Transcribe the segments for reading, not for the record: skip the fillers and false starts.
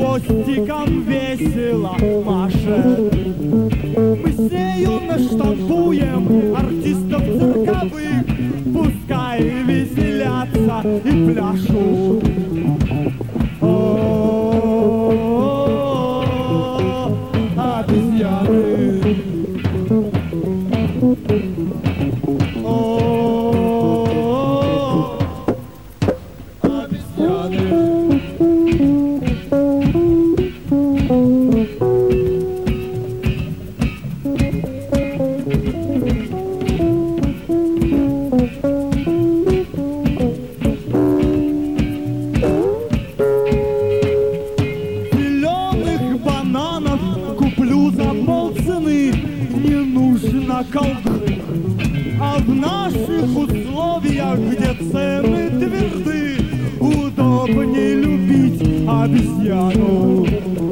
хвостиком весело машет. Мы с нею наштампуем артистов цирковых, пускай веселятся и пляшут. Обезьяны. А в наших условиях, где цены тверды, удобнее любить обезьяну.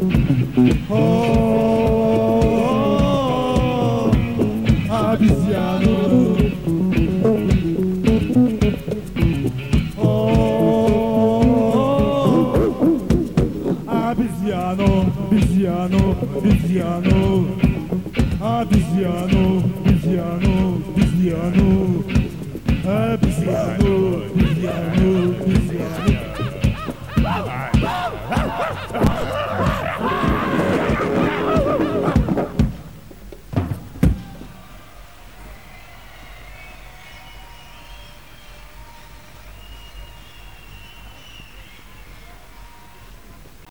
Обезьяну. Обезьяну, обезьяну, обезьяну, обезьяну.